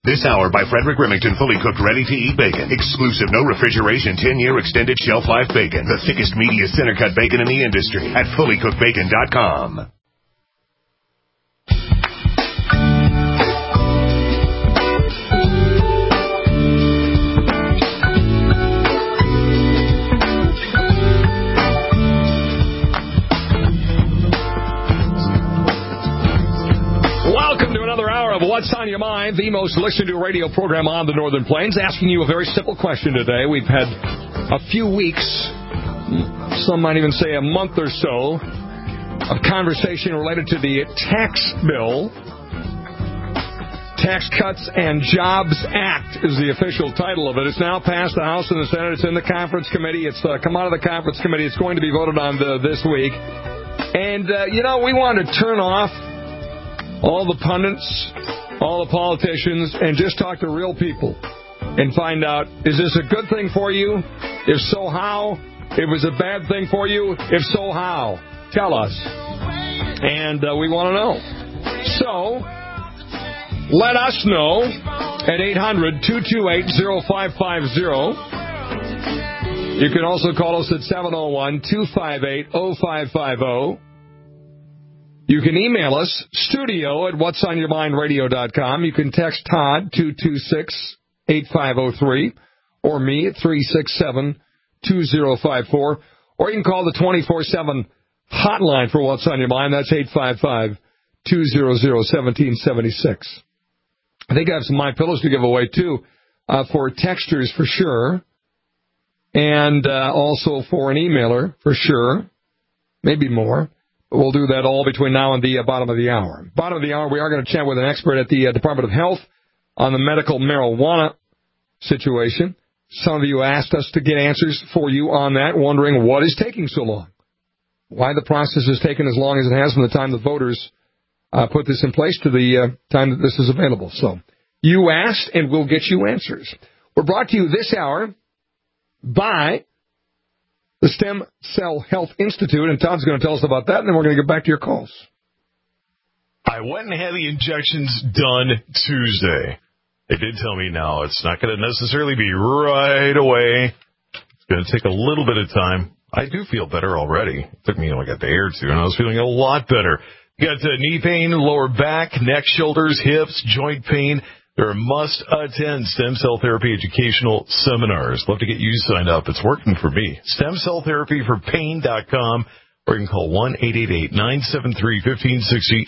This hour by Frederick Remington, fully cooked, ready-to-eat bacon. Exclusive, no refrigeration, 10-year extended shelf life bacon. The thickest, meatiest center-cut bacon in the industry at fullycookedbacon.com. What's on Your Mind, the most listened to radio program on the Northern Plains, asking you a very simple question today. We've had a few weeks, some might even say a month or so, of conversation related to the tax bill. Tax Cuts and Jobs Act is the official title of it. It's now passed the House and the Senate. It's in the conference committee. It's come out of the conference committee. It's going to be voted on this week. And, we want to turn off all the pundits, all the politicians, and just talk to real people and find out, is this a good thing for you? If so, how? If it was a bad thing for you? If so, how? Tell us. And we want to know. So, let us know at 800-228-0550. You can also call us at 701-258-0550. You can email us, studio@whatsonyourmindradio.com. You can text Todd, 226-8503, or me at 367-2054. Or you can call the 24/7 hotline for What's on Your Mind. That's 855-200-1776. I think I have some My Pillows to give away, too, for texters for sure, and also for an emailer for sure, maybe more. We'll do that all between now and the bottom of the hour. Bottom of the hour, we are going to chat with an expert at the Department of Health on the medical marijuana situation. Some of you asked us to get answers for you on that, wondering what is taking so long, why the process has taken as long as it has from the time the voters put this in place to the time that this is available. So you asked, and we'll get you answers. We're brought to you this hour by the Stem Cell Health Institute, and Todd's going to tell us about that, and then we're going to get back to your calls. I went and had the injections done Tuesday. They did tell me now it's not going to necessarily be right away. It's going to take a little bit of time. I do feel better already. It took me like a day or two, and I was feeling a lot better. You got knee pain, lower back, neck, shoulders, hips, joint pain. There are must-attend stem cell therapy educational seminars. Love to get you signed up. It's working for me. StemCellTherapyForPain.com, or you can call 1-888-973-1560,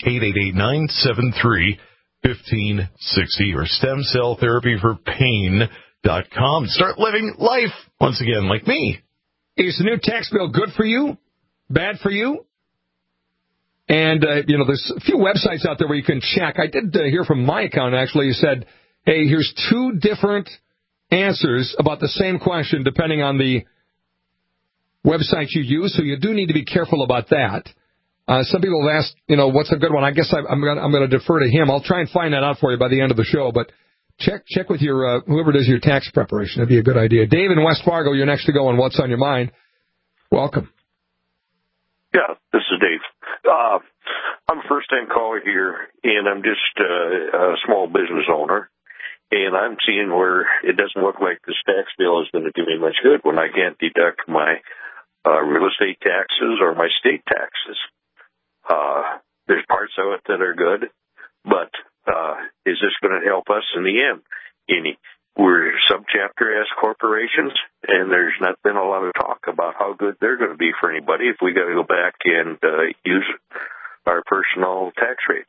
888-973-1560, or StemCellTherapyForPain.com. Start living life once again like me. Is the new tax bill good for you? Bad for you? And, there's a few websites out there where you can check. I did hear from my account, actually, who said, hey, here's two different answers about the same question depending on the website you use, so you do need to be careful about that. Some people have asked, what's a good one? I guess I'm going to defer to him. I'll try and find that out for you by the end of the show, but check with your whoever does your tax preparation. That'd be a good idea. Dave in West Fargo, you're next to go on What's on Your Mind. Welcome. Yeah, this is Dave. I'm a first-time caller here, and I'm just a small business owner, and I'm seeing where it doesn't look like this tax bill is going to do me much good when I can't deduct my real estate taxes or my state taxes. There's parts of it that are good, but is this going to help us in the end? We're subchapter S corporations, and there's not been a lot of talk about how good they're going to be for anybody if we got to go back and use our personal tax rates.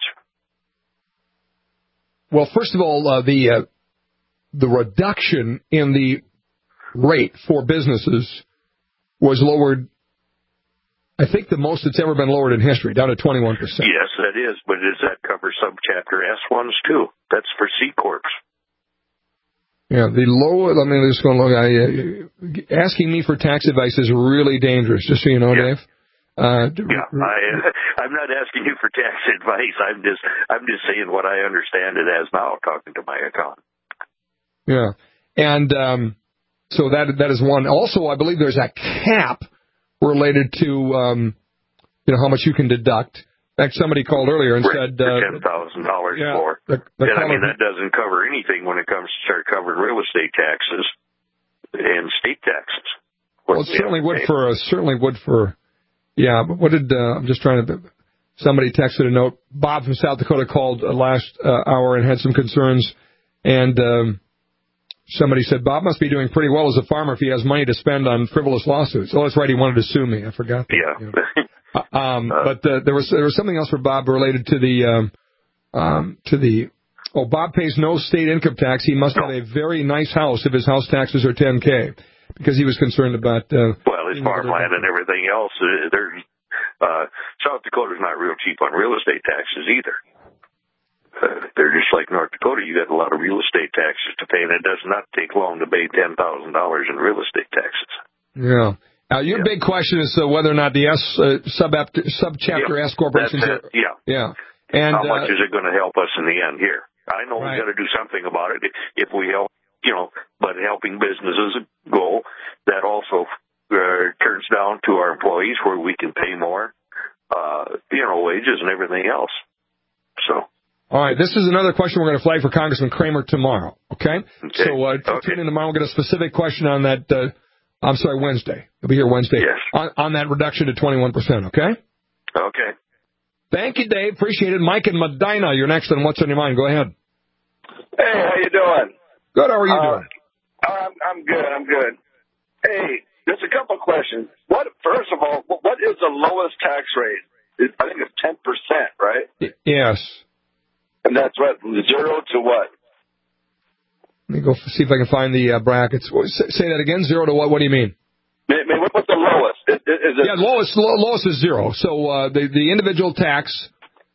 Well, first of all, the reduction in the rate for businesses was lowered, I think the most it's ever been lowered in history, down to 21%. Yes, that is, but does that cover subchapter S ones too? That's for C Corps. Yeah, the low, just going to look, asking me for tax advice is really dangerous, just so you know, Dave. I'm not asking you for tax advice. I'm just saying what I understand it as now, talking to my accountant. Yeah, and so that is one. Also, I believe there's a cap related to how much you can deduct In fact, somebody called earlier and said $10,000 for. And that doesn't cover anything when it comes to start covering real estate taxes and state taxes. Well, it certainly would for. Yeah, but what did I'm just trying to. Somebody texted a note. Bob from South Dakota called last hour and had some concerns, and somebody said Bob must be doing pretty well as a farmer if he has money to spend on frivolous lawsuits. Oh, that's right. He wanted to sue me. I forgot that. Yeah. You know. But there was something else for Bob related to the Bob pays no state income tax. He must have a very nice house if his house taxes are $10,000 because he was concerned about his farmland and everything else. South Dakota's not real cheap on real estate taxes either. They're just like North Dakota. You got a lot of real estate taxes to pay, and it does not take long to pay $10,000 in real estate taxes. Yeah. Now, your big question is whether or not the subchapter S corporations are... Yeah. And how much is it going to help us in the end here? I know we've got to do something about it if we help, but helping businesses go, that also turns down to our employees where we can pay more, wages and everything else. So... All right, this is another question we're going to flag for Congressman Kramer tomorrow, okay? So tune in tomorrow. We'll get a specific question on that... Wednesday. You'll be here Wednesday. Yes. On that reduction to 21%, okay? Okay. Thank you, Dave. Appreciate it. Mike and Medina, you're next on What's on Your Mind. Go ahead. Hey, how you doing? Good. How are you doing? I'm good. Hey, there's a couple of questions. First of all, what is the lowest tax rate? I think it's 10%, right? Yes. And that's what, 0 to what? Let me go see if I can find the brackets. Say that again. 0 to what? What do you mean? What's the lowest? Is it... lowest is 0. So the individual taxes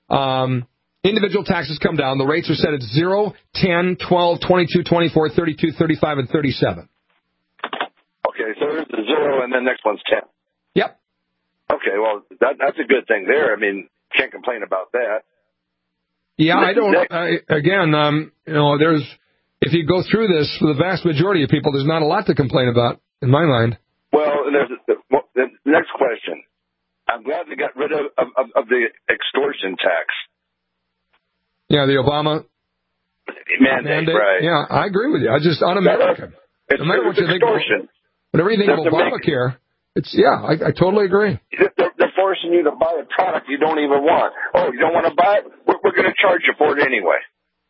come down. The rates are set at 0, 10, 12, 22, 24, 32, 35, and 37. Okay, so there's the 0, and then next one's 10. Yep. Okay, well, that's a good thing there. I mean, can't complain about that. Yeah, I don't. There's... If you go through this, for the vast majority of people, there's not a lot to complain about, in my mind. Well, there's the next question. I'm glad they got rid of the extortion tax. Yeah, the Obama mandate, right? Yeah, I agree with you. Un-American. No matter what you think, whatever you think of Obamacare, I totally agree. They're forcing you to buy a product you don't even want. Oh, you don't want to buy it? We're going to charge you for it anyway.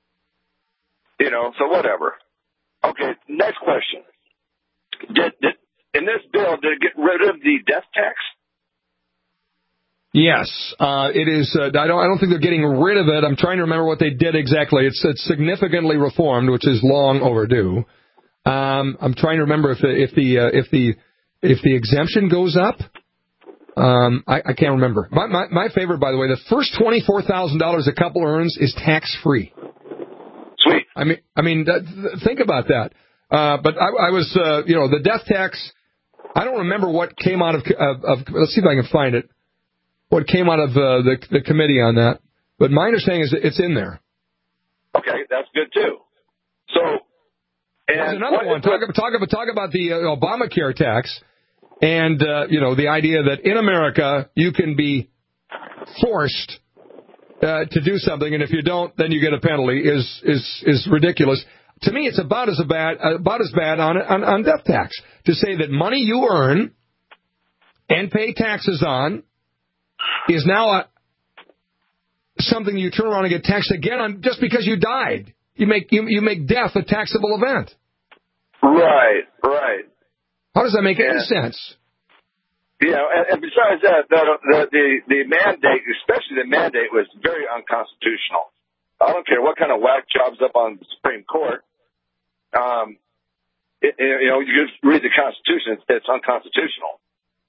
So whatever. Okay, next question. In this bill, did it get rid of the death tax? Yes, it is. I don't think they're getting rid of it. I'm trying to remember what they did exactly. It's significantly reformed, which is long overdue. I'm trying to remember if the exemption goes up. I can't remember. My favorite, by the way, the first $24,000 a couple earns is tax free. Sweet. I mean, think about that. But I was, the death tax. I don't remember what came out of. Let's see if I can find it. What came out of the committee on that? But my understanding is that it's in there. Okay, that's good too. So, and there's another one. Talk about the Obamacare tax, and the idea that in America you can be forced to do something, and if you don't, then you get a penalty. Is ridiculous. To me, it's about as bad on death tax to say that money you earn and pay taxes on is now something you turn around and get taxed again on just because you died. You make death a taxable event. Right. How does that make any sense? And besides that, the mandate, especially the mandate, was very unconstitutional. I don't care what kind of whack jobs up on the Supreme Court. You just read the Constitution; it's unconstitutional.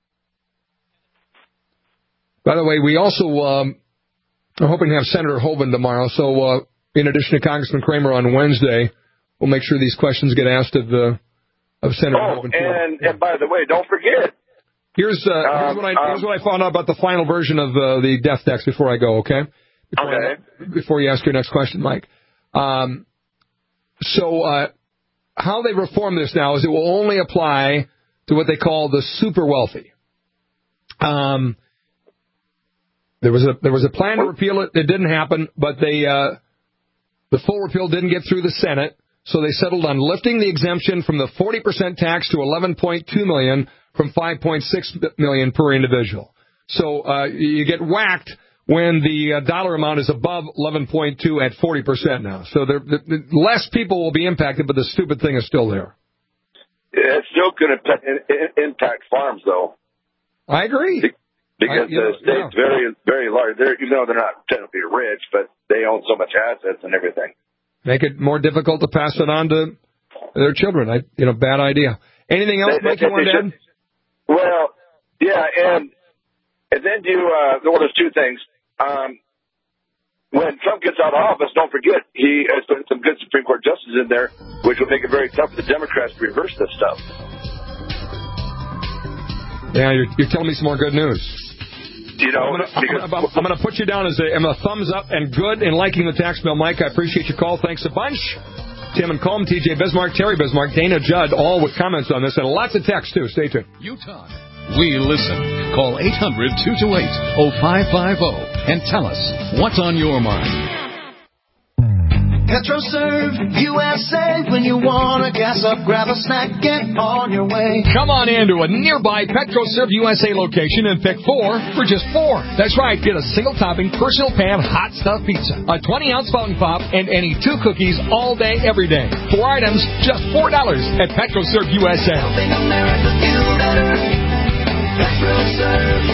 By the way, we also are hoping to have Senator Hoeven tomorrow. So, in addition to Congressman Kramer on Wednesday, we'll make sure these questions get asked of Senator Hoeven. And by the way, don't forget. Here's what I found out about the final version of the death tax before I go. Okay. Before you ask your next question, Mike. So how they reform this now is it will only apply to what they call the super wealthy. There was a plan to repeal it. It didn't happen, but the full repeal didn't get through the Senate, so they settled on lifting the exemption from the 40% tax to $11.2 million from $5.6 million per individual. So you get whacked when the dollar amount is above 11.2 at 40% now. So less people will be impacted, but the stupid thing is still there. It's still going to impact farms, though. I agree. Because the state's very, very large. They're not technically rich, but they own so much assets and everything. Make it more difficult to pass it on to their children. Bad idea. Anything else, Mike, you want to add? Well, yeah, and then there's two things. When Trump gets out of office, don't forget, he has put some good Supreme Court justices in there, which will make it very tough for the Democrats to reverse this stuff. Yeah, you're telling me some more good news. I'm going to put you down as a thumbs up and good in liking the tax bill, Mike. I appreciate your call. Thanks a bunch. Tim and Colm, TJ Bismarck, Terry Bismarck, Dana Judd, all with comments on this, and lots of text, too. Stay tuned. Utah. We listen. Call 800-228-0550 and tell us what's on your mind. PetroServe USA. When you want to gas up, grab a snack, get on your way. Come on into a nearby PetroServe USA location and pick 4 for just $4. That's right. Get a single-topping, personal pan, hot stuff pizza, a 20-ounce fountain pop, and any 2 cookies all day, every day. 4 items, just $4 at PetroServe USA. Helping America feel better. PetroServe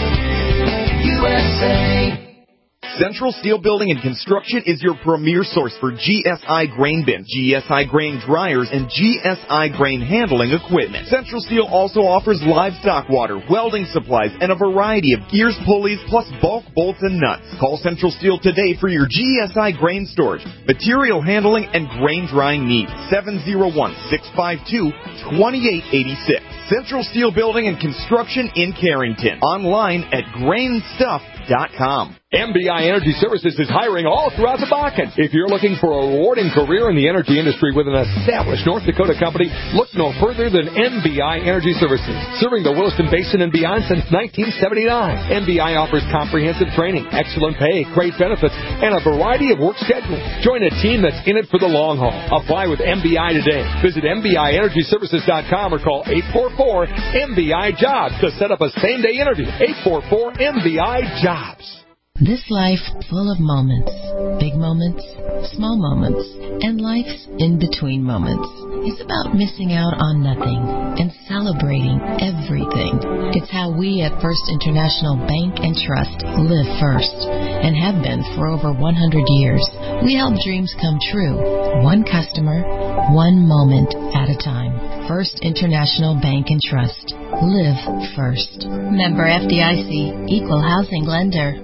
USA. Central Steel Building and Construction is your premier source for GSI grain bins, GSI grain dryers, and GSI grain handling equipment. Central Steel also offers livestock water, welding supplies, and a variety of gears, pulleys, plus bulk bolts and nuts. Call Central Steel today for your GSI grain storage, material handling, and grain drying needs. 701-652-2886. Central Steel Building and Construction in Carrington. Online at grainstuff.com. MBI Energy Services is hiring all throughout the Bakken. If you're looking for a rewarding career in the energy industry with an established North Dakota company, look no further than MBI Energy Services. Serving the Williston Basin and beyond since 1979. MBI offers comprehensive training, excellent pay, great benefits, and a variety of work schedules. Join a team that's in it for the long haul. Apply with MBI today. Visit MBIEnergyServices.com or call 844-MBI-JOBS to set up a same-day interview. 844-MBI-JOBS. This life full of moments, big moments, small moments, and life's in-between moments. It's about missing out on nothing and celebrating everything. It's how we at First International Bank and Trust live first and have been for over 100 years. We help dreams come true, one customer, one moment at a time. First International Bank and Trust. Live first. Member FDIC, Equal Housing Lender.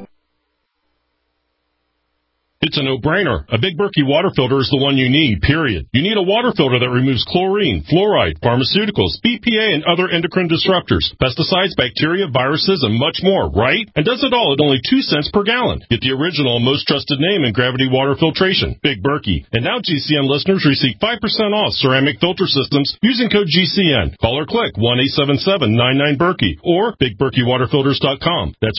It's a no-brainer. A Big Berkey water filter is the one you need, period. You need a water filter that removes chlorine, fluoride, pharmaceuticals, BPA, and other endocrine disruptors, pesticides, bacteria, viruses, and much more, right? And does it all at only 2 cents per gallon. Get the original and most trusted name in gravity water filtration, Big Berkey. And now GCN listeners receive 5% off ceramic filter systems using code GCN. Call or click 1-877-99-BERKEY or BigBerkeyWaterFilters.com. That's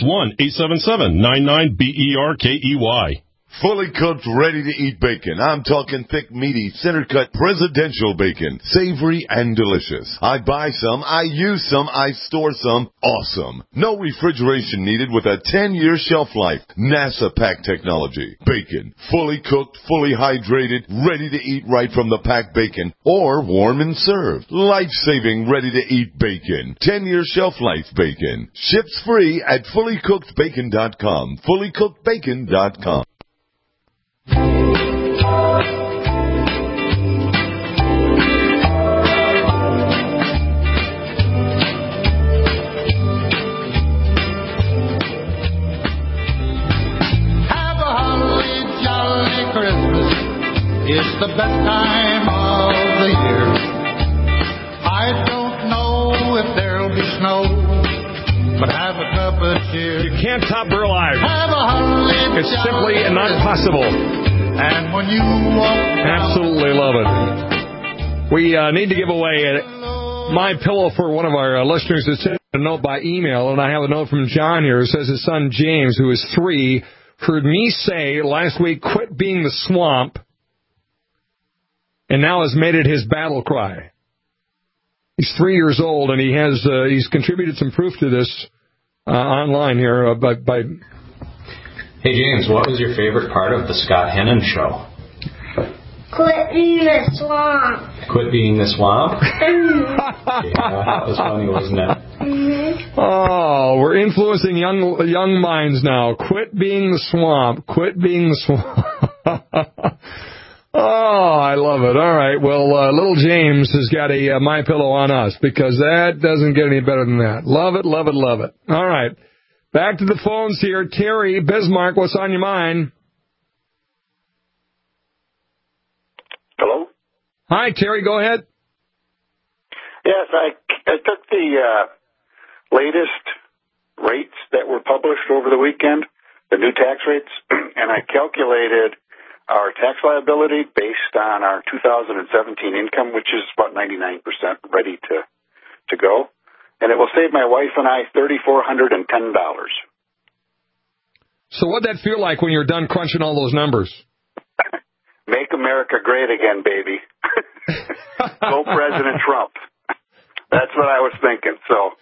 1-877-99-BERKEY. Fully cooked, ready-to-eat bacon. I'm talking thick, meaty, center-cut presidential bacon. Savory and delicious. I buy some, I use some, I store some. Awesome. No refrigeration needed with a 10-year shelf life. NASA pack technology. Bacon. Fully cooked, fully hydrated, ready to eat right from the packed bacon. Or warm and served. Life-saving, ready-to-eat bacon. 10-year shelf life bacon. Ships free at fullycookedbacon.com. Fullycookedbacon.com. It's the best time of the year. I don't know if there'll be snow, but have a cup of cheer. You can't top Burl Ives. Have a holly. It's simply not possible. And when you walk down, absolutely love it. We need to give away My Pillow for one of our listeners. It's a note by email, and I have a note from John here who says his son James, who is 3, heard me say last week, quit being the swamp, and now has made it his battle cry. He's 3 years old, and he's contributed some proof to this online here by. Hey, James, what was your favorite part of the Scott Hennon show? Quit being the swamp. Quit being the swamp? Yeah, that was funny, wasn't it? Mm-hmm. Oh, we're influencing young minds now. Quit being the swamp. Quit being the swamp. Oh, I love it. All right. Well, little James has got a MyPillow on us because that doesn't get any better than that. Love it, love it, love it. All right. Back to the phones here. Terry, Bismarck, what's on your mind? Hello? Hi, Terry. Go ahead. Yes, I took the latest rates that were published over the weekend, the new tax rates, and I calculated our tax liability based on our 2017 income, which is about 99% ready to go. And it will save my wife and I $3,410. So what'd that feel like when you're done crunching all those numbers? Make America great again, baby. Go President Trump. That's what I was thinking. So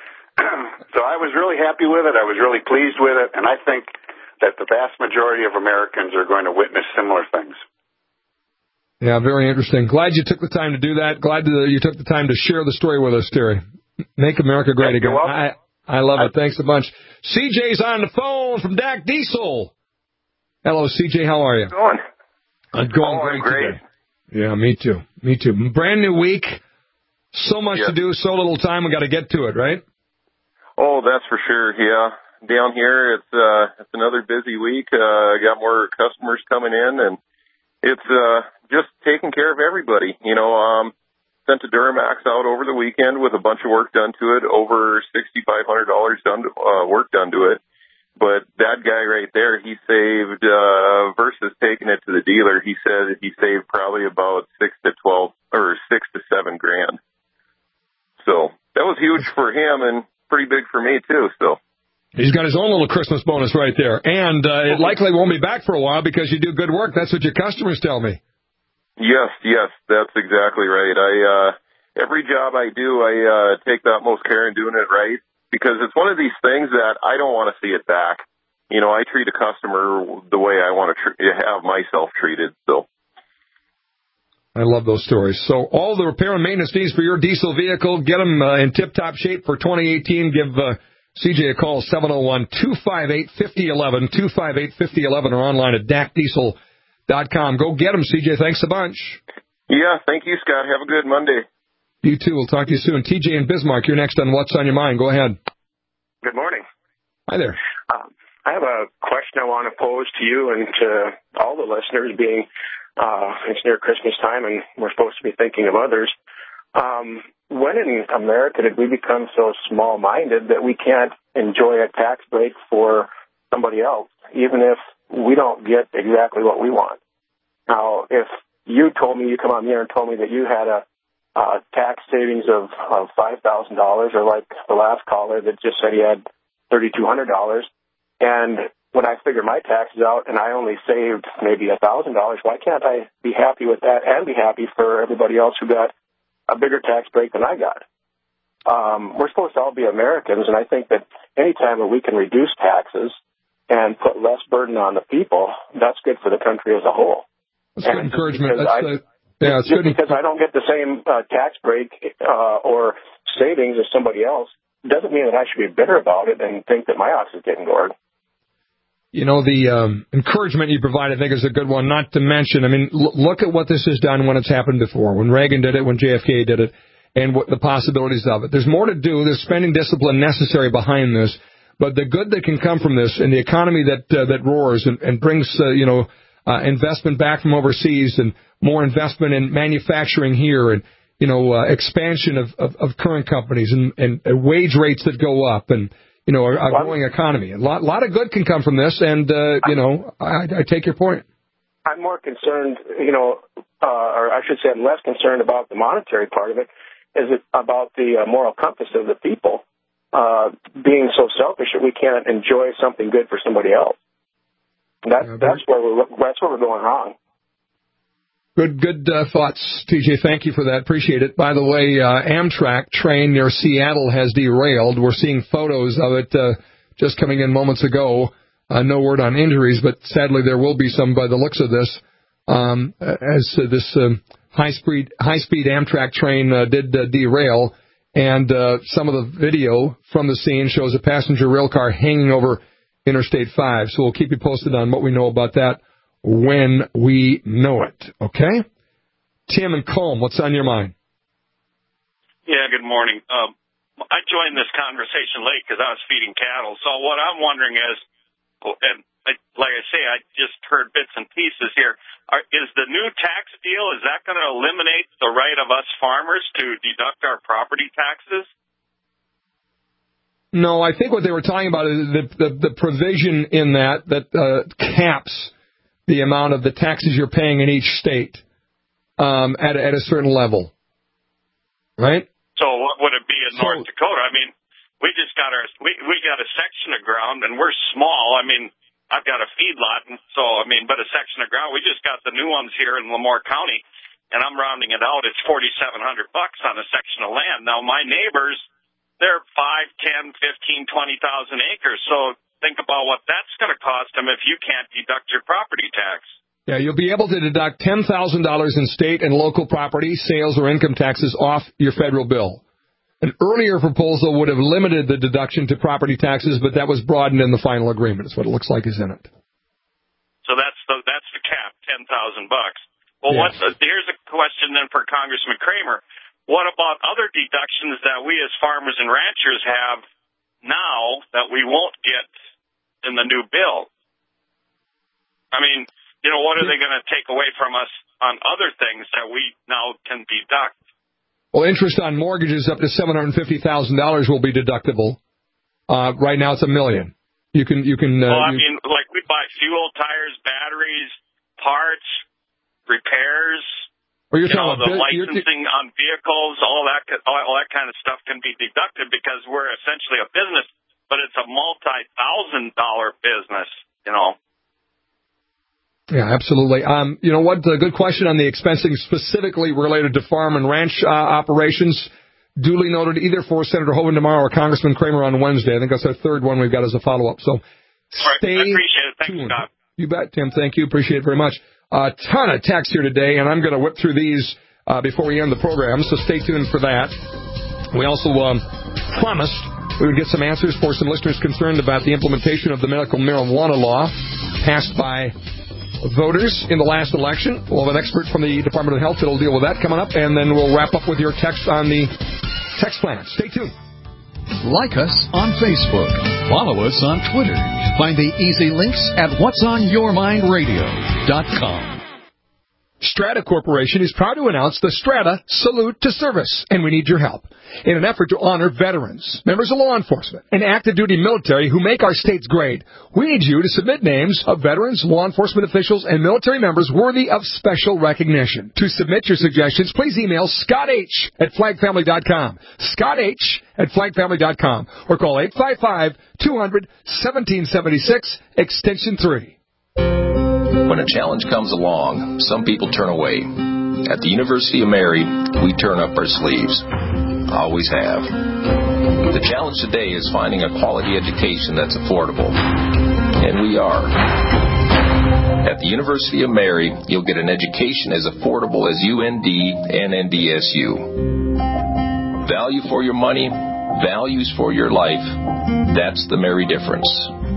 I was really happy with it. I was really pleased with it. And I think that the vast majority of Americans are going to witness similar things. Yeah, very interesting. Glad you took the time to do that. Glad that you took the time to share the story with us, Terry. Make America great again. I love it. Thanks a bunch. CJ's on the phone from DAC Diesel. Hello, CJ. How are you? Going? I'm going great. Today. Yeah, me too. Me too. Brand new week. So much to do, so little time. We got to get to it, right? Oh, that's for sure. Yeah. Down here, it's another busy week. Got more customers coming in, and it's just taking care of everybody. You know, sent a Duramax out over the weekend with a bunch of work done to it, over $6,500 work done to it. But that guy right there, he saved versus taking it to the dealer. He said he saved probably about $6 to $7 grand. So that was huge for him and pretty big for me too. So. He's got his own little Christmas bonus right there. And it likely won't be back for a while because you do good work. That's what your customers tell me. Yes, that's exactly right. Every job I do, I take the utmost care in doing it right because it's one of these things that I don't want to see it back. You know, I treat a customer the way I want to have myself treated. So. I love those stories. So all the repair and maintenance needs for your diesel vehicle, get them in tip-top shape for 2018. Give CJ a call, 701-258-5011, 258-5011, or online at dacdiesel.com. Go get them, CJ. Thanks a bunch. Yeah, thank you, Scott. Have a good Monday. You too. We'll talk to you soon. TJ and Bismarck, you're next on What's on Your Mind. Go ahead. Good morning. Hi there. I have a question I want to pose to you and to all the listeners, being it's near Christmas time and we're supposed to be thinking of others. When in America did we become so small-minded that we can't enjoy a tax break for somebody else, even if we don't get exactly what we want? Now, if you told me, you come on here and told me that you had a tax savings of $5,000, or like the last caller that just said he had $3,200, and when I figure my taxes out and I only saved maybe $1,000, why can't I be happy with that and be happy for everybody else who got a bigger tax break than I got? We're supposed to all be Americans, and I think that any time that we can reduce taxes and put less burden on the people, that's good for the country as a whole. That's good encouragement. It's good because I don't get the same tax break or savings as somebody else doesn't mean that I should be bitter about it and think that my ox is getting gored. You know, the encouragement you provide, I think, is a good one, not to mention, I mean, look at what this has done when it's happened before, when Reagan did it, when JFK did it, and what the possibilities of it. There's more to do. There's spending discipline necessary behind this, but the good that can come from this and the economy that roars and brings, investment back from overseas and more investment in manufacturing here and, expansion of current companies and wage rates that go up and, a growing economy. A lot of good can come from this, and, I take your point. I'm more concerned, or I should say I'm less concerned about the monetary part of it. Is it about the moral compass of the people? being so selfish that we can't enjoy something good for somebody else. That's where we're going wrong. Good thoughts, TJ. Thank you for that. Appreciate it. By the way, Amtrak train near Seattle has derailed. We're seeing photos of it just coming in moments ago. No word on injuries, but sadly there will be some by the looks of this. As this high-speed Amtrak train did derail, and some of the video from the scene shows a passenger rail car hanging over Interstate 5. So we'll keep you posted on what we know about that when we know it. Okay? Tim and Colm, what's on your mind? Yeah, good morning. I joined this conversation late because I was feeding cattle. So what I'm wondering is, and like I say, I just heard bits and pieces here. Is the new tax deal, is that going to eliminate the right of us farmers to deduct our property taxes? No, I think what they were talking about is the provision in that caps the amount of the taxes you're paying in each state at a certain level. Right? So what would it be in North Dakota? I mean, we just got we got a section of ground, and we're small. I mean, I've got a feedlot, and so, but a section of ground. We just got the new ones here in Lemoore County, and I'm rounding it out. It's $4,700 on a section of land. Now, my neighbors, they're 5, 10, 15, 20,000 acres. So think about what that's going to cost them if you can't deduct your property tax. Yeah, you'll be able to deduct $10,000 in state and local property, sales, or income taxes off your federal bill. An earlier proposal would have limited the deduction to property taxes, but that was broadened in the final agreement. Is what it looks like is in it. So that's the cap, $10,000. Well, yes. Here's a question then for Congressman Kramer. What about other deductions that we as farmers and ranchers have now that we won't get in the new bill? I mean, what are they going to take away from us on other things that we now can deduct? Well, interest on mortgages up to $750,000 will be deductible. Right now, it's $1 million. You can. Like we buy fuel, tires, batteries, parts, repairs. Well, you're talking about the licensing on vehicles, all that kind of stuff can be deducted because we're essentially a business, but it's a multi-$1,000 business. Yeah, absolutely. You know what? A good question on the expensing specifically related to farm and ranch operations. Duly noted either for Senator Hoeven tomorrow or Congressman Kramer on Wednesday. I think that's our third one we've got as a follow-up. So stay I appreciate it. Thanks, tuned. Scott. You bet, Tim. Thank you. Appreciate it very much. A ton of texts here today, and I'm going to whip through these before we end the program, so stay tuned for that. We also promised we would get some answers for some listeners concerned about the implementation of the medical marijuana law passed by voters in the last election. We'll have an expert from the Department of Health that will deal with that coming up, and then we'll wrap up with your text on the text plan. Stay tuned. Like us on Facebook. Follow us on Twitter. Find the easy links at whatsonyourmindradio.com. Strata Corporation is proud to announce the Strata Salute to Service, and we need your help. In an effort to honor veterans, members of law enforcement, and active duty military who make our states great, we need you to submit names of veterans, law enforcement officials, and military members worthy of special recognition. To submit your suggestions, please email Scott H. at flagfamily.com, Scott H. at flagfamily.com, or call 855-200-1776, extension 3. When a challenge comes along, some people turn away. At the University of Mary, we turn up our sleeves. Always have. The challenge today is finding a quality education that's affordable. And we are. At the University of Mary, you'll get an education as affordable as UND and NDSU. Value for your money, values for your life. That's the Mary difference.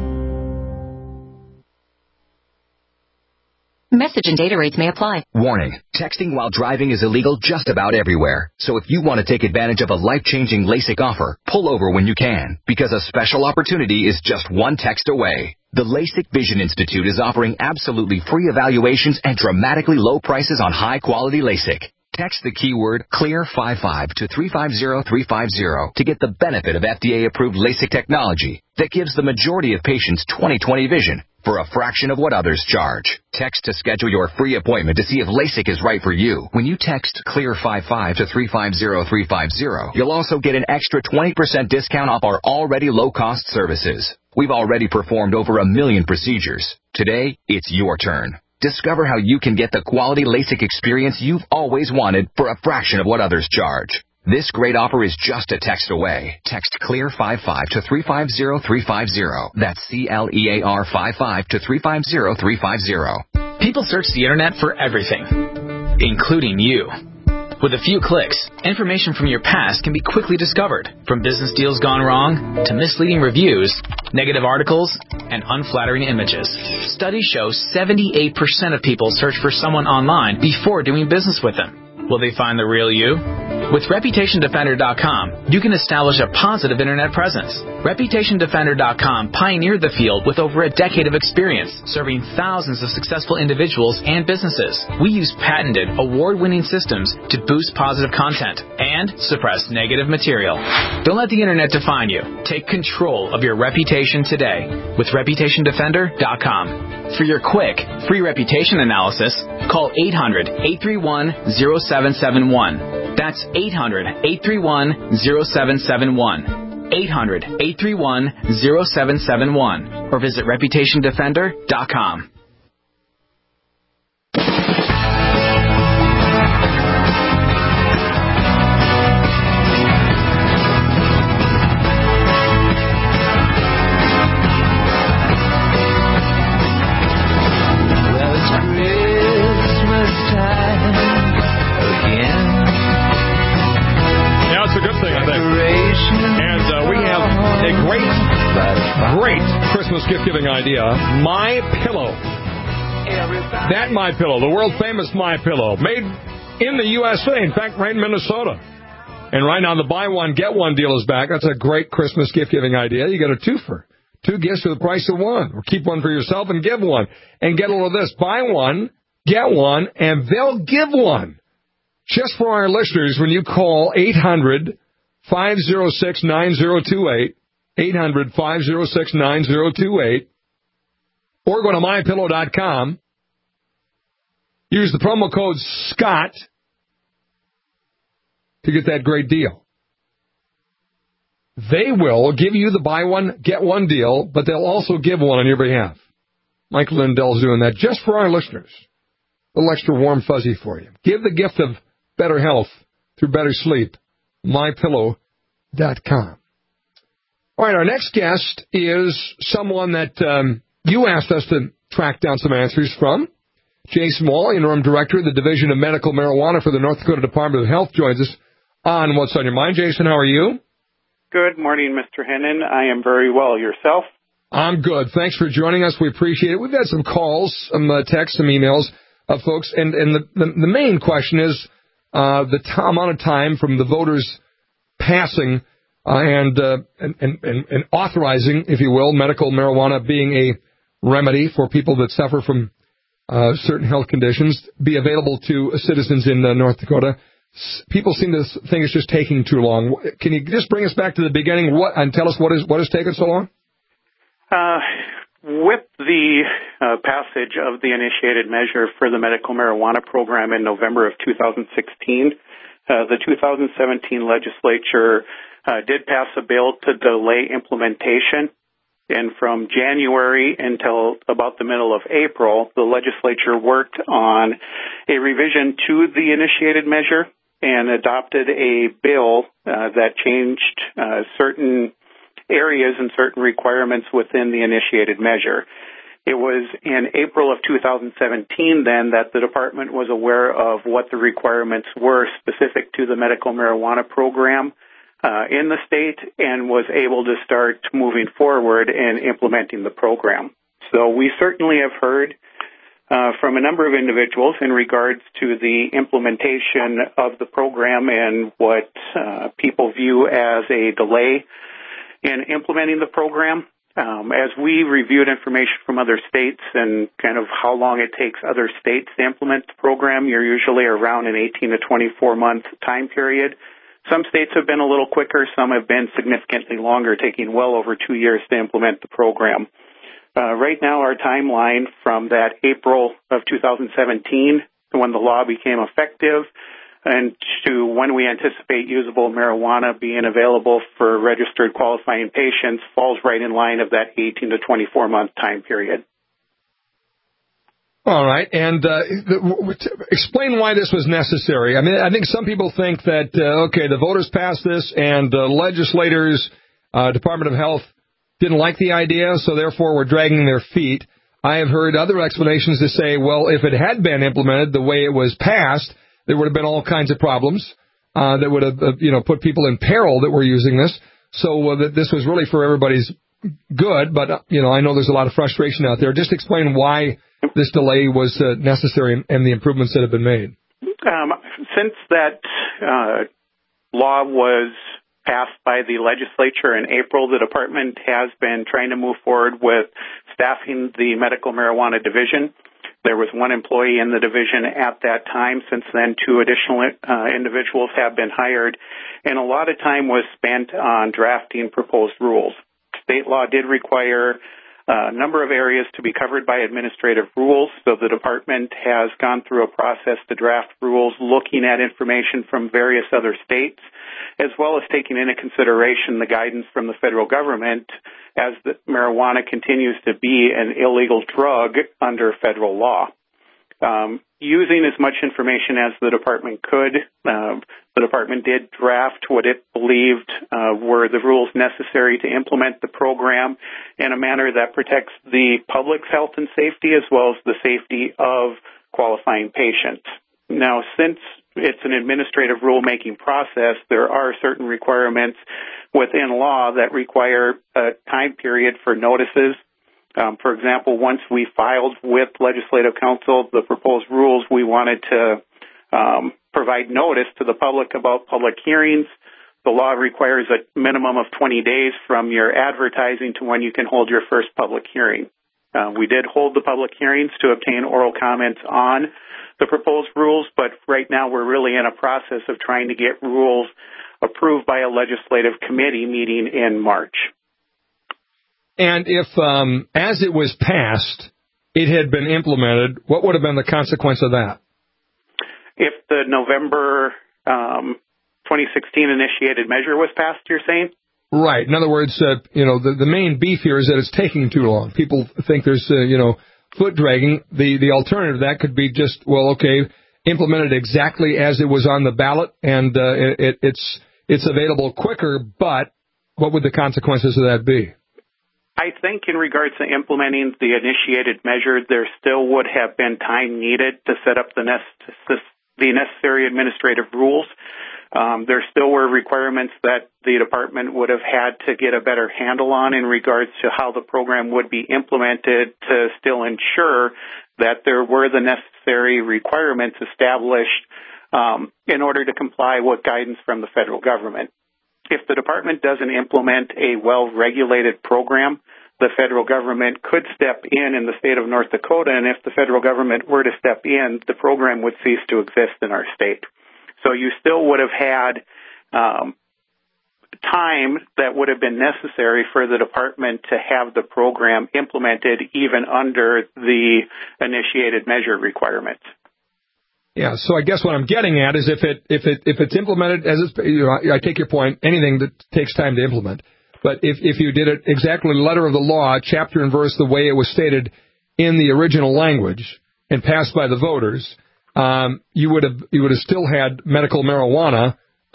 Message and data rates may apply. Warning. Texting while driving is illegal just about everywhere. So if you want to take advantage of a life-changing LASIK offer, pull over when you can, because a special opportunity is just one text away. The LASIK Vision Institute is offering absolutely free evaluations and dramatically low prices on high-quality LASIK. Text the keyword CLEAR55 to 350350 to get the benefit of FDA-approved LASIK technology that gives the majority of patients 20/20 vision for a fraction of what others charge. Text to schedule your free appointment to see if LASIK is right for you. When you text CLEAR55 to 350350, you'll also get an extra 20% discount off our already low-cost services. We've already performed over 1 million procedures. Today, it's your turn. Discover how you can get the quality LASIK experience you've always wanted for a fraction of what others charge. This great offer is just a text away. Text CLEAR55 to 350350. That's CLEAR55 to 350350. People search the internet for everything, including you. With a few clicks, information from your past can be quickly discovered, from business deals gone wrong to misleading reviews, negative articles, and unflattering images. Studies show 78% of people search for someone online before doing business with them. Will they find the real you? With ReputationDefender.com, you can establish a positive internet presence. ReputationDefender.com pioneered the field with over a decade of experience, serving thousands of successful individuals and businesses. We use patented, award-winning systems to boost positive content and suppress negative material. Don't let the internet define you. Take control of your reputation today with ReputationDefender.com. For your quick, free reputation analysis, call 800-831-0771. That's 800-831-0771. 800-831-0771. Or visit ReputationDefender.com. Great Christmas gift-giving idea. My Pillow. That My Pillow, the world-famous My Pillow, made in the USA. In fact, right in Minnesota. And right now, the buy one, get one deal is back. That's a great Christmas gift-giving idea. You get a twofer. 2 gifts for the price of one. Or keep one for yourself and give one. And get a little of this. Buy one, get one, and they'll give one. Just for our listeners, when you call 800-506-9028, 800-506-9028, or go to MyPillow.com. Use the promo code SCOTT to get that great deal. They will give you the buy one, get one deal, but they'll also give one on your behalf. Mike Lindell's doing that just for our listeners. A little extra warm fuzzy for you. Give the gift of better health through better sleep. MyPillow.com. All right, our next guest is someone that you asked us to track down some answers from. Jason Wall, Interim Director of the Division of Medical Marijuana for the North Dakota Department of Health, joins us on What's on Your Mind. Jason, how are you? Good morning, Mr. Hennon. I am very well. Yourself? I'm good. Thanks for joining us. We appreciate it. We've had some calls, some texts, some emails of folks, and the main question is the amount of time from the voters passing and authorizing, if you will, medical marijuana being a remedy for people that suffer from certain health conditions, be available to citizens in North Dakota. People seem to think it's just taking too long. Can you just bring us back to the beginning and tell us what has taken so long? With the passage of the initiated measure for the medical marijuana program in November of 2016, the 2017 legislature did pass a bill to delay implementation. And from January until about the middle of April, the legislature worked on a revision to the initiated measure and adopted a bill that changed certain areas and certain requirements within the initiated measure. It was in April of 2017 then that the department was aware of what the requirements were specific to the medical marijuana program in the state and was able to start moving forward and implementing the program. So we certainly have heard from a number of individuals in regards to the implementation of the program and what people view as a delay in implementing the program. As we reviewed information from other states and kind of how long it takes other states to implement the program, you're usually around an 18 to 24-month time period. Some states have been a little quicker. Some have been significantly longer, taking well over 2 years to implement the program. Right now, our timeline from that April of 2017, when the law became effective, and to when we anticipate usable marijuana being available for registered qualifying patients, falls right in line of that 18 to 24-month time period. All right, and explain why this was necessary. I mean, I think some people think that, the voters passed this and the legislators, Department of Health, didn't like the idea, so therefore we're dragging their feet. I have heard other explanations to say, well, if it had been implemented the way it was passed, there would have been all kinds of problems that would have, put people in peril that were using this. So this was really for everybody's good, but, I know there's a lot of frustration out there. Just explain why this delay was necessary and the improvements that have been made. Since that law was passed by the legislature in April, the department has been trying to move forward with staffing the medical marijuana division. There was one employee in the division at that time. Since then, 2 additional individuals have been hired, and a lot of time was spent on drafting proposed rules. State law did require a number of areas to be covered by administrative rules, so the department has gone through a process to draft rules looking at information from various other states, as well as taking into consideration the guidance from the federal government as the marijuana continues to be an illegal drug under federal law. Using as much information as the department could, the department did draft what it believed were the rules necessary to implement the program in a manner that protects the public's health and safety as well as the safety of qualifying patients. Now, since it's an administrative rulemaking process, there are certain requirements within law that require a time period for notices. For example, once we filed with Legislative Council the proposed rules, we wanted to provide notice to the public about public hearings. The law requires a minimum of 20 days from your advertising to when you can hold your first public hearing. We did hold the public hearings to obtain oral comments on the proposed rules, but right now we're really in a process of trying to get rules approved by a legislative committee meeting in March. And if, as it was passed, it had been implemented, what would have been the consequence of that? If the November 2016 initiated measure was passed, you're saying? Right. In other words, the main beef here is that it's taking too long. People think there's, foot dragging. The alternative to that could be just, implemented exactly as it was on the ballot, and it's available quicker, but what would the consequences of that be? I think in regards to implementing the initiated measure, there still would have been time needed to set up the necessary administrative rules. There still were requirements that the department would have had to get a better handle on in regards to how the program would be implemented to still ensure that there were the necessary requirements established in order to comply with guidance from the federal government. If the department doesn't implement a well-regulated program, the federal government could step in the state of North Dakota, and if the federal government were to step in, the program would cease to exist in our state. So you still would have had time that would have been necessary for the department to have the program implemented even under the initiated measure requirements. Yeah, so I guess what I'm getting at is if it's implemented as it's, I take your point, anything that takes time to implement. But if you did it exactly letter of the law, chapter and verse, the way it was stated in the original language and passed by the voters, you would have still had medical marijuana,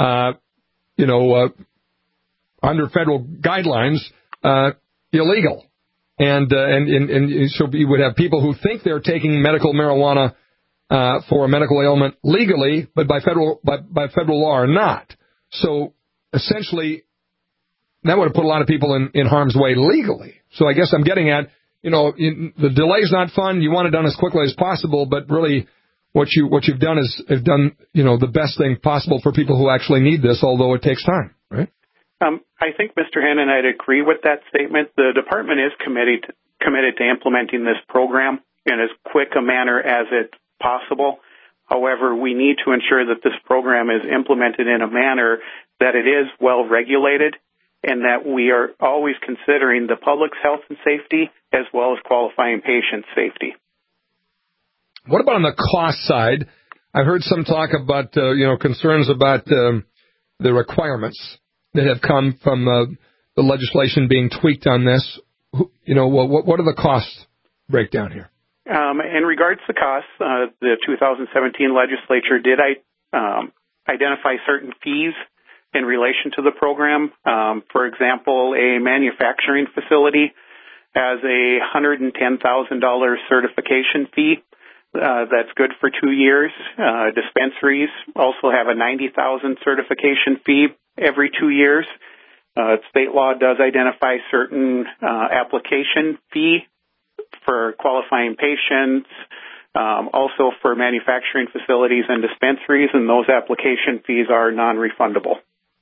under federal guidelines, illegal, and so you would have people who think they're taking medical marijuana for a medical ailment legally, but by federal law are not. So essentially, that would have put a lot of people in harm's way legally. So I guess I'm getting at, the delay's not fun. You want it done as quickly as possible, but really, what you've done is the best thing possible for people who actually need this, although it takes time, right? I think, Mr. Hannon, I'd agree with that statement. The department is committed to implementing this program in as quick a manner as it's possible. However, we need to ensure that this program is implemented in a manner that it is well regulated and that we are always considering the public's health and safety as well as qualifying patient safety. What about on the cost side? I've heard some talk about, concerns about the requirements that have come from the legislation being tweaked on this. What are the cost breakdown here? In regards to costs, the 2017 legislature did identify certain fees in relation to the program. For example, a manufacturing facility has a $110,000 certification fee. That's good for 2 years. Dispensaries also have a $90,000 certification fee every 2 years. State law does identify certain application fee for qualifying patients, also for manufacturing facilities and dispensaries, and those application fees are non-refundable.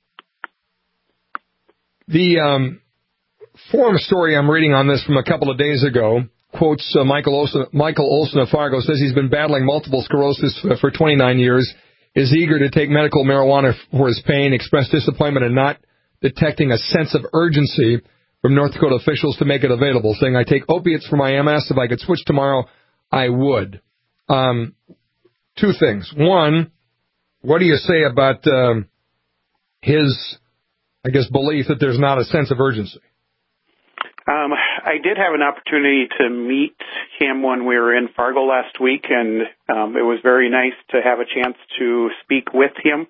The forum story I'm reading on this from a couple of days ago quotes Michael Olson of Fargo, says he's been battling multiple sclerosis for 29 years, is eager to take medical marijuana for his pain, expressed disappointment in not detecting a sense of urgency from North Dakota officials to make it available, saying, I take opiates for my MS. If I could switch tomorrow, I would. Two things. One, what do you say about his, belief that there's not a sense of urgency? I did have an opportunity to meet him when we were in Fargo last week, and it was very nice to have a chance to speak with him.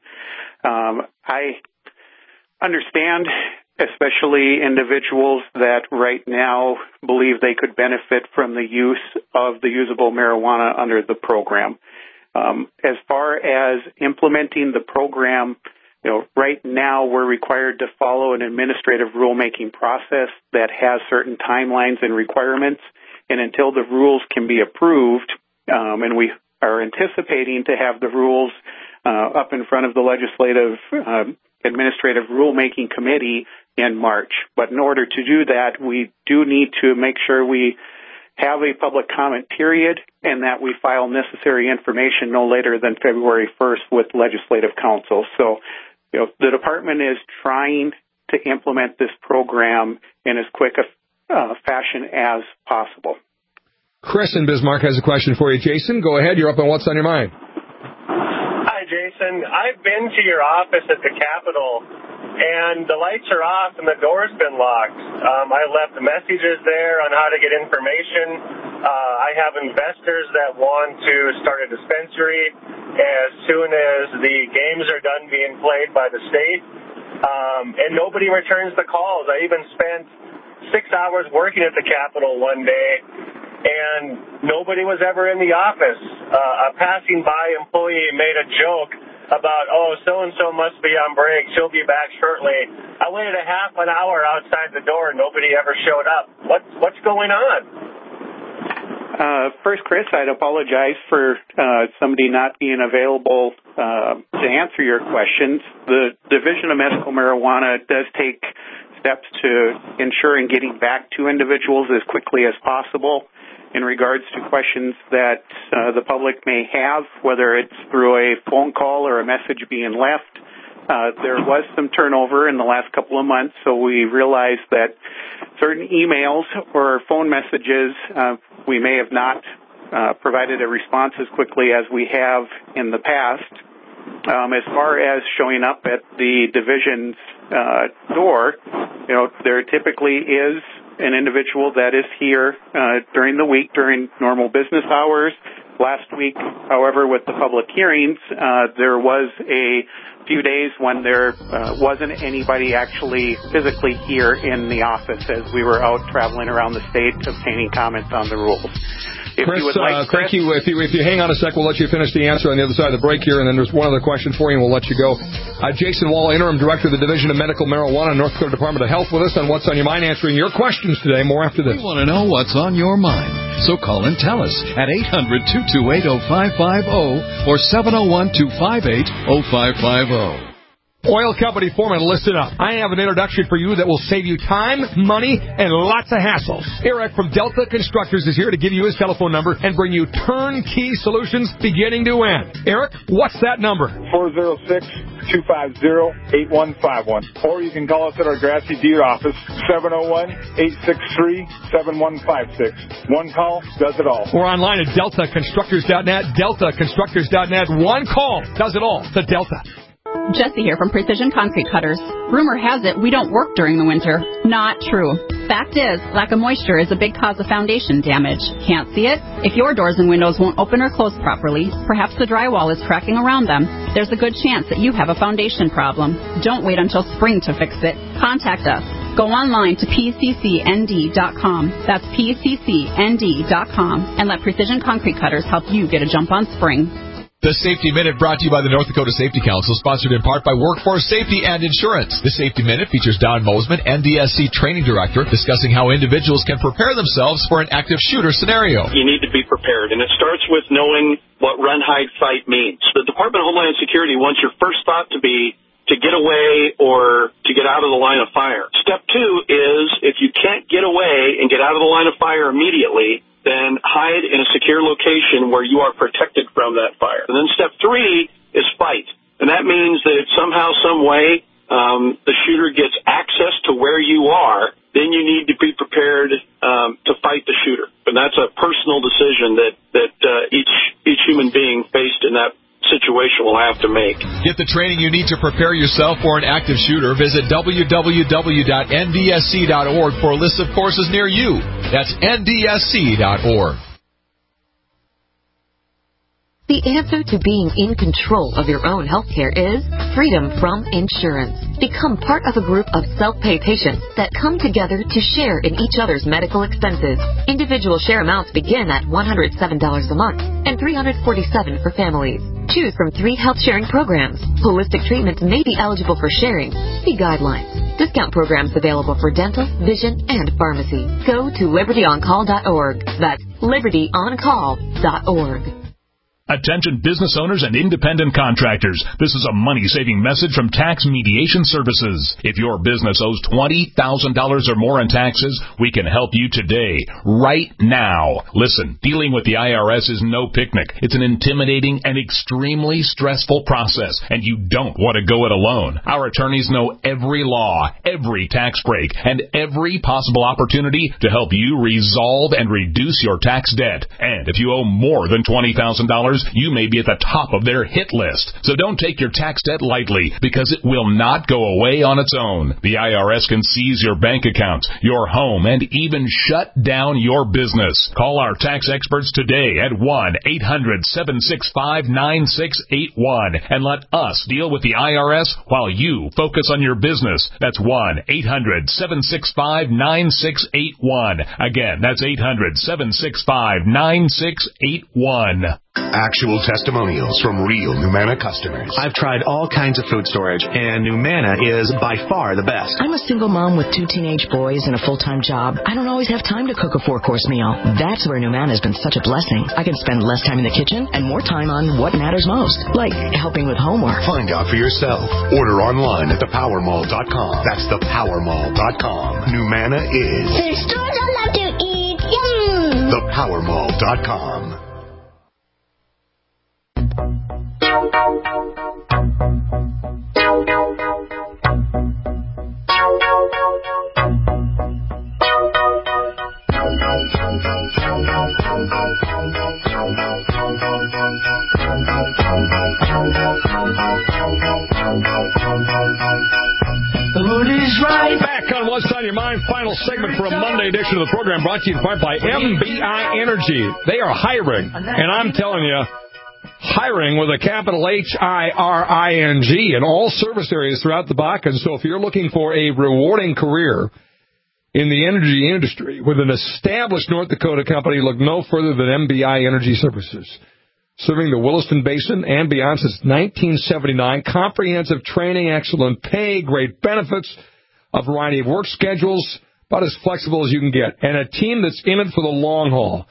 I understand, especially individuals that right now believe they could benefit from the use of the usable marijuana under the program. As far as implementing the program, right now we're required to follow an administrative rulemaking process that has certain timelines and requirements, and until the rules can be approved, and we are anticipating to have the rules up in front of the legislative administrative rulemaking committee in March. But in order to do that, we do need to make sure we have a public comment period and that we file necessary information no later than February 1st with Legislative Council. So, the department is trying to implement this program in as quick a fashion as possible. Chris in Bismarck has a question for you. Jason, go ahead. You're up on What's on Your Mind. Hi, Jason. I've been to your office at the Capitol, and the lights are off and the door's been locked. I left messages there on how to get information. I have investors that want to start a dispensary as soon as the games are done being played by the state, and nobody returns the calls. I even spent 6 hours working at the Capitol one day, and nobody was ever in the office. A passing by employee made a joke about, so-and-so must be on break, she'll be back shortly. I waited a half an hour outside the door and nobody ever showed up. What's going on? First, Chris, I'd apologize for somebody not being available to answer your questions. The Division of Medical Marijuana does take steps to ensuring getting back to individuals as quickly as possible in regards to questions that the public may have, whether it's through a phone call or a message being left. There was some turnover in the last couple of months, so we realized that certain emails or phone messages, we may have not provided a response as quickly as we have in the past. As far as showing up at the division's door, there typically is an individual that is here during the week, during normal business hours. Last week, however, with the public hearings, there was a few days when there wasn't anybody actually physically here in the office as we were out traveling around the state obtaining comments on the rules. Chris, thank you. If you hang on a sec, we'll let you finish the answer on the other side of the break here, and then there's one other question for you, and we'll let you go. Jason Wall, Interim Director of the Division of Medical Marijuana, North Dakota Department of Health, with us on What's on Your Mind, answering your questions today. More after this. We want to know what's on your mind, so call and tell us at 800-228-0550 or 701-258-0550. Oil company foreman, listen up. I have an introduction for you that will save you time, money, and lots of hassles. Eric from Delta Constructors is here to give you his telephone number and bring you turnkey solutions beginning to end. Eric, what's that number? 406-250-8151. Or you can call us at our Grassy Deer office, 701-863-7156. One call does it all. Or online at deltaconstructors.net, deltaconstructors.net. One call does it all. The Delta. Jessie here from Precision Concrete Cutters. Rumor has it we don't work during the winter. Not true. Fact is, lack of moisture is a big cause of foundation damage. Can't see it? If your doors and windows won't open or close properly, perhaps the drywall is cracking around them, there's a good chance that you have a foundation problem. Don't wait until spring to fix it. Contact us. Go online to pccnd.com. That's pccnd.com, and let Precision Concrete Cutters help you get a jump on spring. The Safety Minute brought to you by the North Dakota Safety Council, sponsored in part by Workforce Safety and Insurance. The Safety Minute features Don Mosman, NDSC Training Director, discussing how individuals can prepare themselves for an active shooter scenario. You need to be prepared, and it starts with knowing what run, hide, fight means. The Department of Homeland Security wants your first thought to be to get away or to get out of the line of fire. Step 2 is if you can't get away and get out of the line of fire immediately, then hide in a secure location where you are protected from that fire. And then step 3 is fight. And that means that if somehow, some way, the shooter gets access to where you are, then you need to be prepared to fight the shooter. And that's a personal decision that each human being faced in that situation will have to make. Get the training you need to prepare yourself for an active shooter. Visit www.ndsc.org for a list of courses near you. That's ndsc.org. The answer to being in control of your own healthcare is freedom from insurance. Become part of a group of self-pay patients that come together to share in each other's medical expenses. Individual share amounts begin at $107 a month and $347 for families. Choose from 3 health-sharing programs. Holistic treatments may be eligible for sharing. See guidelines. Discount programs available for dental, vision, and pharmacy. Go to libertyoncall.org. That's libertyoncall.org. Attention business owners and independent contractors. This is a money-saving message from Tax Mediation Services. If your business owes $20,000 or more in taxes, we can help you today, right now. Listen, dealing with the IRS is no picnic. It's an intimidating and extremely stressful process, and you don't want to go it alone. Our attorneys know every law, every tax break, and every possible opportunity to help you resolve and reduce your tax debt. And if you owe more than $20,000, you may be at the top of their hit list. So don't take your tax debt lightly, because it will not go away on its own. The IRS can seize your bank account, your home, and even shut down your business. Call our tax experts today at 1-800-765-9681 and let us deal with the IRS while you focus on your business. That's 1-800-765-9681. Again, that's 800-765-9681. Actual testimonials from real Numana customers. I've tried all kinds of food storage, and Numana is by far the best. I'm a single mom with 2 teenage boys and a full-time job. I don't always have time to cook a 4-course meal. That's where Numana has been such a blessing. I can spend less time in the kitchen and more time on what matters most, like helping with homework. Find out for yourself. Order online at thepowermall.com. That's thepowermall.com. Numana is... The stores I love to eat. Yum! Thepowermall.com. Back on What's on Your Mind, final segment for a Monday edition of the program, brought to you in part by MBI Energy. They are hiring, and I'm telling you, hiring with a capital H-I-R-I-N-G in all service areas throughout the Bakken. So if you're looking for a rewarding career in the energy industry with an established North Dakota company, look no further than MBI Energy Services. Serving the Williston Basin and beyond since 1979. Comprehensive training, excellent pay, great benefits, a variety of work schedules, about as flexible as you can get. And a team that's in it for the long haul.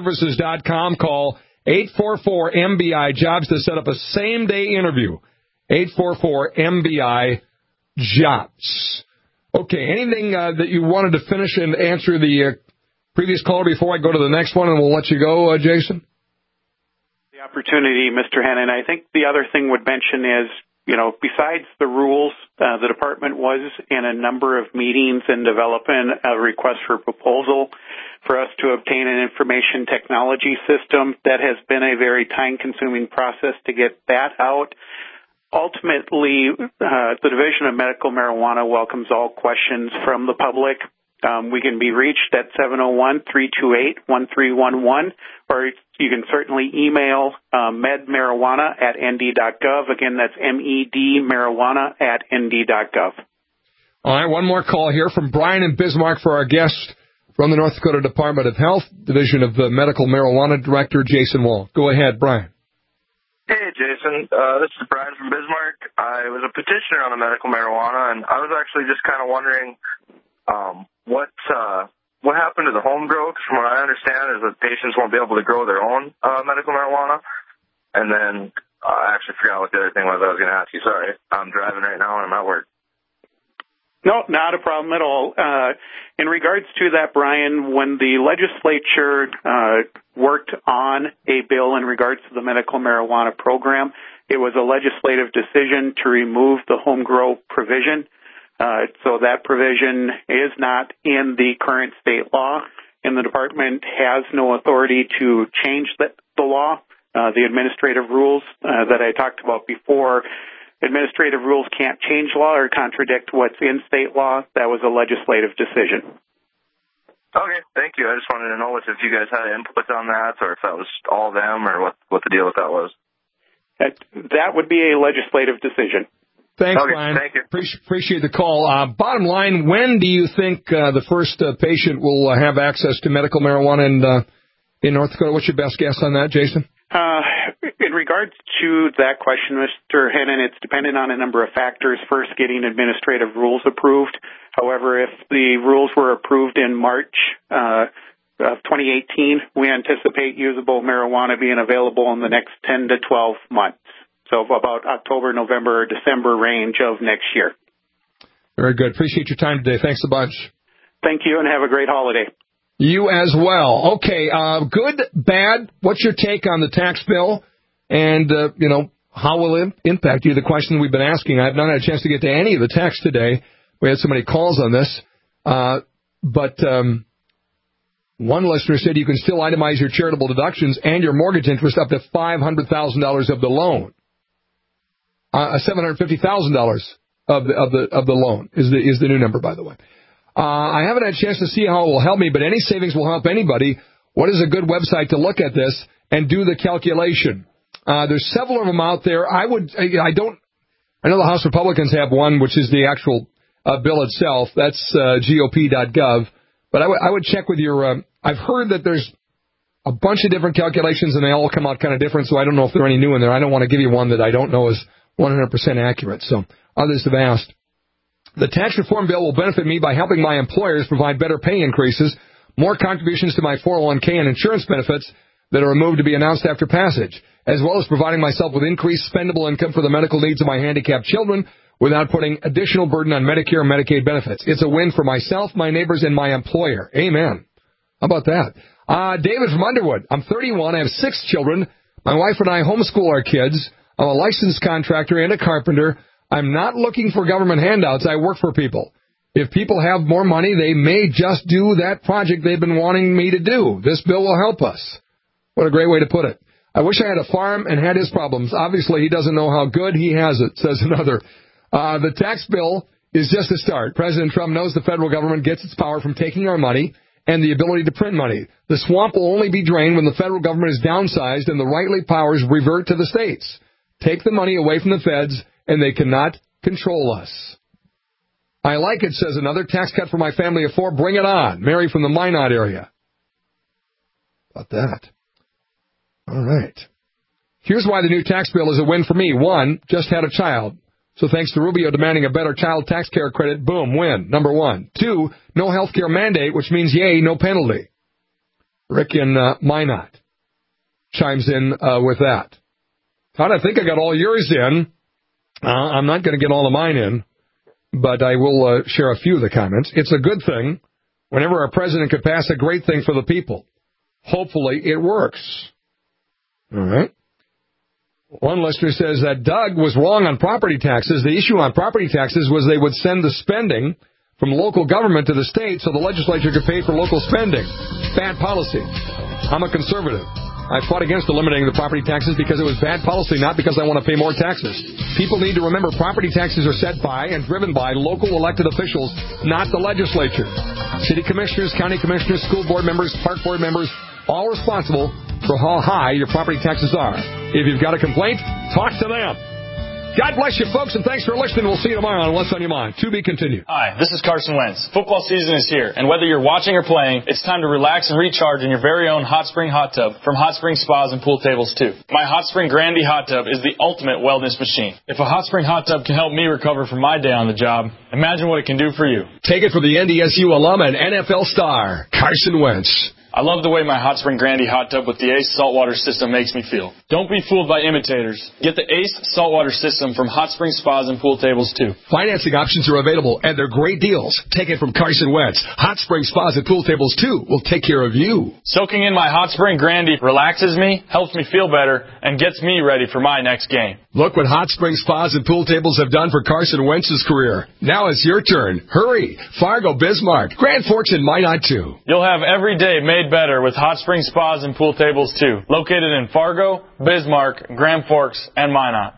MBIEnergyServices.com. Call 844-MBI-JOBS to set up a same-day interview. 844-MBI-JOBS. Okay, anything that you wanted to finish and answer the previous caller before I go to the next one, and we'll let you go, Jason? The opportunity, Mr. Hennon. I think the other thing would mention is, besides the rules, the department was in a number of meetings and developing a request for proposal for us to obtain an information technology system. That has been a very time-consuming process to get that out. Ultimately, the Division of Medical Marijuana welcomes all questions from the public. We can be reached at 701-328-1311, or you can certainly email medmarijuana@nd.gov. Again, that's medmarijuana@nd.gov. All right, one more call here from Brian in Bismarck for our guest from the North Dakota Department of Health, Division of the Medical Marijuana Director, Jason Wall. Go ahead, Brian. Hey, Jason. This is Brian from Bismarck. I was a petitioner on the medical marijuana, and I was actually just kind of wondering what happened to the home grow? Because from what I understand is that patients won't be able to grow their own medical marijuana. And then I actually forgot what the other thing was I was going to ask you. Sorry. I'm driving right now and I'm at work. No, not a problem at all. In regards to that, Brian, when the legislature worked on a bill in regards to the medical marijuana program, it was a legislative decision to remove the home grow provision. So that provision is not in the current state law, and the department has no authority to change the law. The administrative rules that I talked about before, administrative rules can't change law or contradict what's in state law. That was a legislative decision. Okay, thank you. I just wanted to know if you guys had input on that, or if that was all them, or what the deal with that was. That would be a legislative decision. Thanks, okay, Brian. Thank you. Appreciate the call. Bottom line, when do you think the first patient will have access to medical marijuana in North Dakota? What's your best guess on that, Jason? In regards to that question, Mr. Hennon, it's dependent on a number of factors. First, getting administrative rules approved. However, if the rules were approved in March of 2018, we anticipate usable marijuana being available in the next 10 to 12 months. So about October, November, December range of next year. Very good. Appreciate your time today. Thanks a bunch. Thank you, and have a great holiday. You as well. Okay, good, bad, what's your take on the tax bill? And, how will it impact you? The question we've been asking. I've not had a chance to get to any of the text today. We had so many calls on this. But one listener said you can still itemize your charitable deductions and your mortgage interest up to $500,000 of the loan. $750,000 of the loan is the new number, by the way. I haven't had a chance to see how it will help me, but any savings will help anybody. What is a good website to look at this and do the calculation? There's several of them out there. I know the House Republicans have one, which is the actual bill itself. That's GOP.gov. But I would check with your. I've heard that there's a bunch of different calculations, and they all come out kind of different. So I don't know if there are any new in there. I don't want to give you one that I don't know is 100% accurate. So others have asked. The tax reform bill will benefit me by helping my employers provide better pay increases, more contributions to my 401k and insurance benefits that are removed to be announced after passage, as well as providing myself with increased spendable income for the medical needs of my handicapped children without putting additional burden on Medicare and Medicaid benefits. It's a win for myself, my neighbors, and my employer. Amen. How about that? David from Underwood. I'm 31. I have 6 children. My wife and I homeschool our kids. I'm a licensed contractor and a carpenter. I'm not looking for government handouts. I work for people. If people have more money, they may just do that project they've been wanting me to do. This bill will help us. What a great way to put it. I wish I had a farm and had his problems. Obviously, he doesn't know how good he has it, says another. The tax bill is just a start. President Trump knows the federal government gets its power from taking our money and the ability to print money. The swamp will only be drained when the federal government is downsized and the rightly powers revert to the states. Take the money away from the feds, and they cannot control us. I like it, says another. Tax cut for my family of 4. Bring it on. Mary from the Minot area. About that. All right. Here's why the new tax bill is a win for me. 1, just had a child. So thanks to Rubio demanding a better child tax care credit, boom, win. Number 1. 2, no health care mandate, which means, yay, no penalty. Rick in Minot chimes in with that. Todd, I think I got all yours in. I'm not going to get all of mine in, but I will share a few of the comments. It's a good thing. Whenever our president could pass a great thing for the people. Hopefully it works. All right. One listener says that Doug was wrong on property taxes. The issue on property taxes was they would send the spending from local government to the state so the legislature could pay for local spending. Bad policy. I'm a conservative. I fought against eliminating the property taxes because it was bad policy, not because I want to pay more taxes. People need to remember property taxes are set by and driven by local elected officials, not the legislature. City commissioners, county commissioners, school board members, park board members, all responsible for how high your property taxes are. If you've got a complaint, talk to them. God bless you, folks, and thanks for listening. We'll see you tomorrow on What's on Your Mind. To be continued. Hi, this is Carson Wentz. Football season is here, and whether you're watching or playing, it's time to relax and recharge in your very own Hot Spring Hot Tub from Hot Spring Spas and Pool Tables, too. My Hot Spring Grandy Hot Tub is the ultimate wellness machine. If a Hot Spring Hot Tub can help me recover from my day on the job, imagine what it can do for you. Take it from the NDSU alum and NFL star, Carson Wentz. I love the way my Hot Spring Grandy Hot Tub with the ACE saltwater system makes me feel. Don't be fooled by imitators. Get the ACE saltwater system from Hot Spring Spas and Pool Tables, too. Financing options are available, and they're great deals. Take it from Carson Wentz. Hot Spring Spas and Pool Tables, too, will take care of you. Soaking in my Hot Spring Grandy relaxes me, helps me feel better, and gets me ready for my next game. Look what Hot Spring Spas and Pool Tables have done for Carson Wentz's career. Now it's your turn. Hurry. Fargo, Bismarck, Grand Forks, and Minot, too. You'll have every day made better with Hot Spring Spas and Pool Tables, too. Located in Fargo, Bismarck, Grand Forks, and Minot.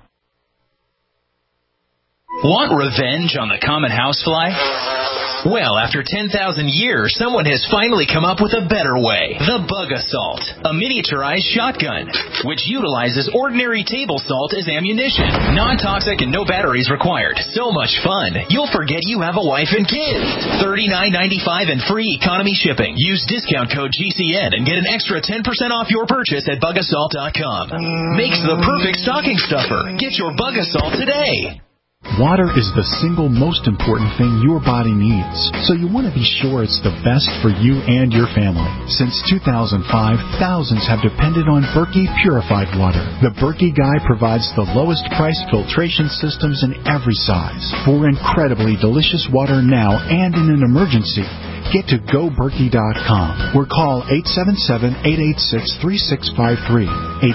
Want revenge on the common housefly? Well, after 10,000 years, someone has finally come up with a better way. The Bug Assault, a miniaturized shotgun, which utilizes ordinary table salt as ammunition. Non-toxic and no batteries required. So much fun, you'll forget you have a wife and kids. $39.95 and free economy shipping. Use discount code GCN and get an extra 10% off your purchase at bugassault.com. Makes the perfect stocking stuffer. Get your Bug Assault today. Water is the single most important thing your body needs, so you want to be sure it's the best for you and your family. Since 2005, thousands have depended on Berkey purified water. The Berkey Guy provides the lowest price filtration systems in every size. For incredibly delicious water now and in an emergency, get to GoBerkey.com or call 877-886-3653.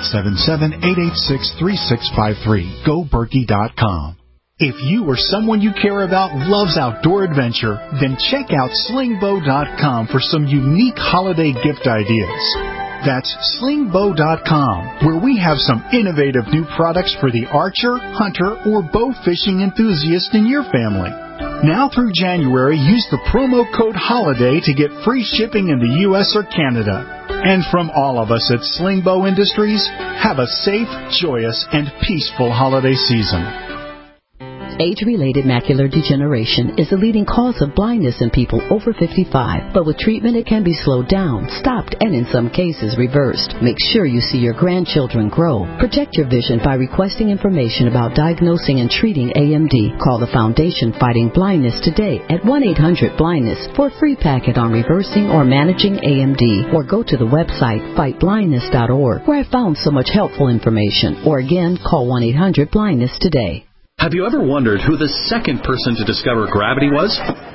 877-886-3653. GoBerkey.com. If you or someone you care about loves outdoor adventure, then check out slingbow.com for some unique holiday gift ideas. That's slingbow.com, where we have some innovative new products for the archer, hunter, or bow fishing enthusiast in your family. Now through January, use the promo code HOLIDAY to get free shipping in the U.S. or Canada. And from all of us at Slingbow Industries, have a safe, joyous, and peaceful holiday season. Age-related macular degeneration is the leading cause of blindness in people over 55. But with treatment, it can be slowed down, stopped, and in some cases reversed. Make sure you see your grandchildren grow. Protect your vision by requesting information about diagnosing and treating AMD. Call the Foundation Fighting Blindness today at 1-800-BLINDNESS for a free packet on reversing or managing AMD. Or go to the website fightblindness.org, where I found so much helpful information. Or again, call 1-800-BLINDNESS today. Have you ever wondered who the second person to discover gravity was?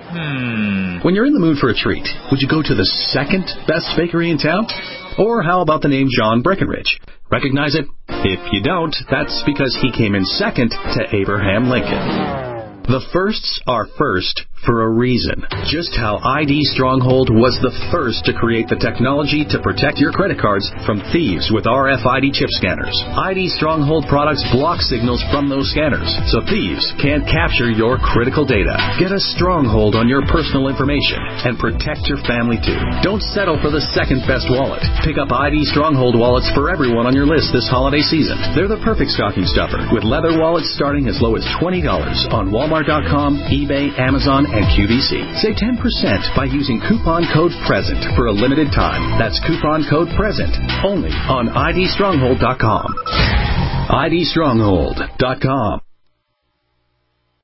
When you're in the mood for a treat, would you go to the second best bakery in town? Or how about the name John Breckenridge? Recognize it? If you don't, that's because he came in second to Abraham Lincoln. The firsts are first for a reason. Just how ID Stronghold was the first to create the technology to protect your credit cards from thieves with RFID chip scanners. ID Stronghold products block signals from those scanners, so thieves can't capture your critical data. Get a stronghold on your personal information and protect your family too. Don't settle for the second best wallet. Pick up ID Stronghold wallets for everyone on your list this holiday season. They're the perfect stocking stuffer, with leather wallets starting as low as $20 on Walmart.com, eBay, Amazon, and QVC. Save 10% by using coupon code PRESENT for a limited time. That's coupon code PRESENT only on IDStronghold.com. IDStronghold.com.